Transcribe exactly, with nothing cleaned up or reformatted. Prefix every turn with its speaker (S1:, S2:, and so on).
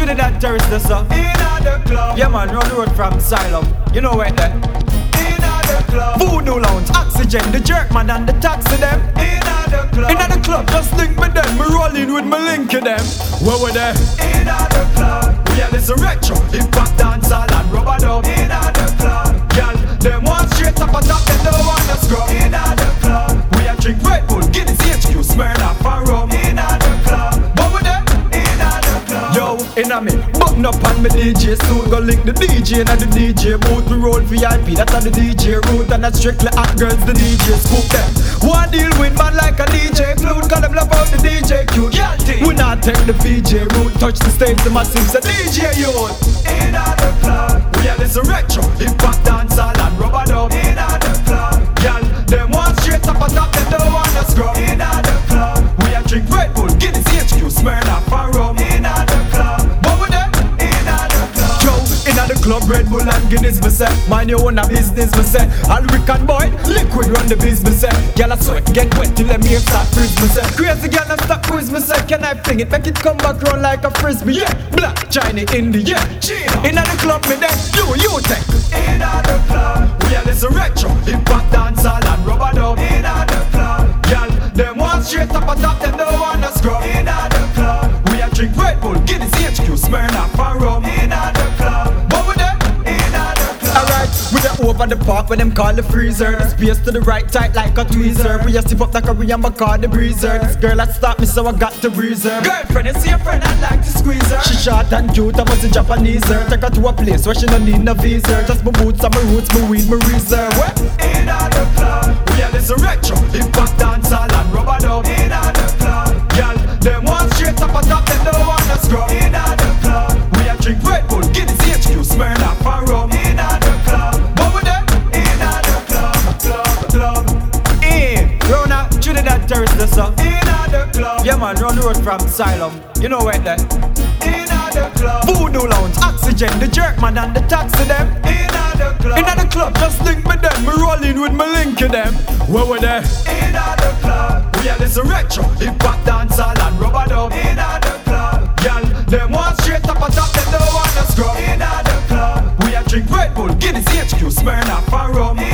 S1: Trinidad terrace, this up.
S2: Inna the club.
S1: Yeah man, run the road from Asylum. You know where there.
S2: Inna the club.
S1: Voodoo Lounge, Oxygen, the jerk man and the taxi them.
S2: Inna the club.
S1: Inna the club, just link me them. Me rolling with me link them. Where were they?
S2: Inna the club.
S1: We are listen retro, hip hop, dancehall and rubber dub.
S2: Inna the club.
S1: Girl, them want straight up on top, they don't wanna scrub.
S2: Inna the club.
S1: We are drink Red Bull, Guinness, H Q, Smirnoff and rum.
S2: Inna the club.
S1: What were they?
S2: Inna the club.
S1: Yo, inna me, button up on me D J soon. Go link the D J and the D J booth. We roll V I P, that's on the D J route. And that's strictly hot girls, the D J scoop them. One deal with man like a D J Clue. Call them love out the D J cute.
S2: Yeah,
S1: we not take the V J route. Touch the stage, the massive say D J youth.
S2: Inna the club.
S1: We are listen retro, hip hop, dancehall and rubber dub.
S2: Inna the club.
S1: Girl, them want straight up on top, they don't wanna scrub.
S2: Inna the club.
S1: We are drink Red Bull, Guinness, H Q, Smirnoff and rum.
S2: Inna the club.
S1: What were they?
S2: Inna the club.
S1: Yo, inna the club, Red Bull and Guinness, me say. Mind your own a business, me say. All Rick and Boy, liquid run the business, me say. Girl, I sweat, get wet till them ears start freeze, me say. Crazy girl, I stop quiz, me say. Can I fling it, make it come back round like a frisbee? Yeah, black, China, India, China. Inna the club, me then, you, you take.
S2: Inna the club.
S1: We are listen retro, hip hop, dancehall and rubber dub.
S2: Inna the club.
S1: Girl, them want straight up on top, them don't wanna scrub.
S2: Inna the club.
S1: We are drink Red Bull, Guinness, H Q, Smirnoff and rum.
S2: Inna the club.
S1: What were they?
S2: Inna the club.
S1: Alright, we the over the park when them call the freezer. The space to the right, tight like a tweezer. We a step up like a Korean but call the breezer. This girl that stopped me so I got to breeze her. Girlfriend, you see a friend, I like to squeeze her. She short and cute, I was a Japanese her. Take her to a place where she don't need no visa. Just my boots and my roots, my weed, my reserve. What?
S2: Inna the club.
S1: We are listen retro, hip hop, dancehall and rubber dub.
S2: Inna the club.
S1: Girl, them want straight up on top, they don't wanna scrub.
S2: Inna the club.
S1: We a drink Red Bull, Guinness, H Q, Smirnoff and rum.
S2: Inna the club.
S1: What were they?
S2: Inna the club. Club. Club.
S1: Eh, Rona, Trinidad terrace, this up.
S2: Inna the club.
S1: Yeah man, run the road from Asylum. You know where there.
S2: Inna the club.
S1: Voodoo Lounge, Oxygen, the jerk man and the taxi them.
S2: Inna the club.
S1: Inna the club, just link me them. Me rolling with me link them. Where were they?
S2: Inna the club.
S1: We are listen retro, hip hop, dancehall and rubber dub.
S2: Inna the club.
S1: Girl, them want straight up on top, they don't wanna scrub.
S2: Inna the club.
S1: We are drink Red Bull, Guinness, H Q, Smirnoff and rum.